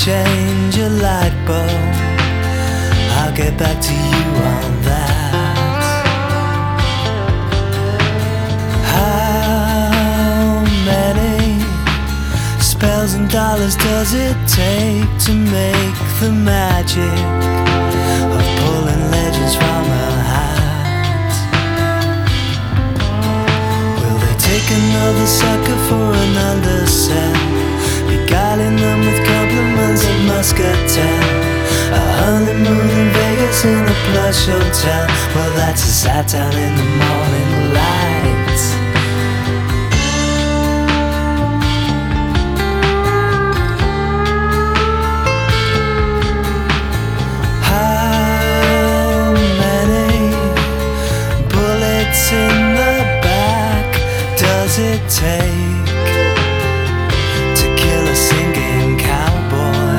change a light bulb. I'll get back to you on that. How many spells and dollars does it take to make the magic of pulling legends from a hat? Will they take another sucker for an undersell, beguiling them with compliments of muscatel? A honeymoon in Vegas in a plush hotel. Well, that's a sad town in the morning light. How many bullets in the back does it take to kill a singing cowboy?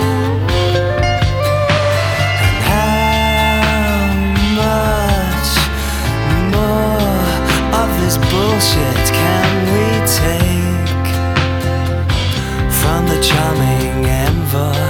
Bullshit can we take from the charming envoy?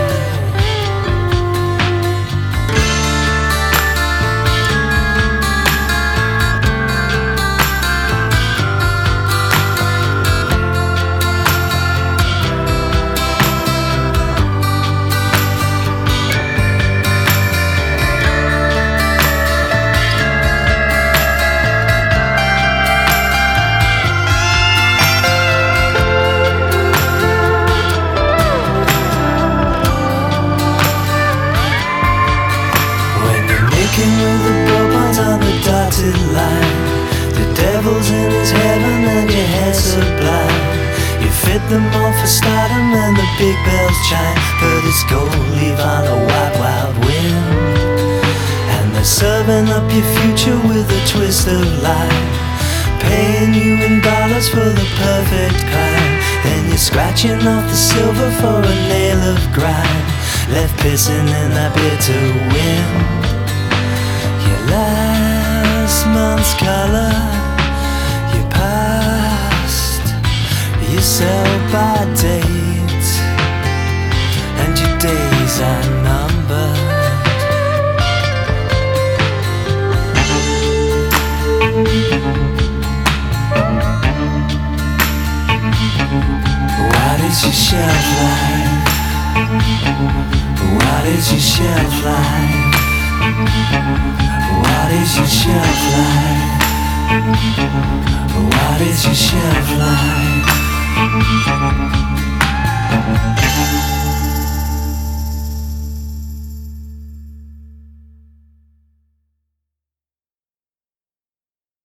With the bourbons on the dotted line, the devil's in his heaven and your head sublime. You fit them all for stardom and the big bells chime, but it's gold leave on a wild, wild wind. And they're serving up your future with a twist of life, paying you in dollars for the perfect crime. Then you're scratching off the silver for a nail of grime, left pissing in that bitter wind. Last month's color, your past, your sell-by date, and your days are numbered. What is your shelf life? What is your shelf life? What is your shelf life? What is your shelf life?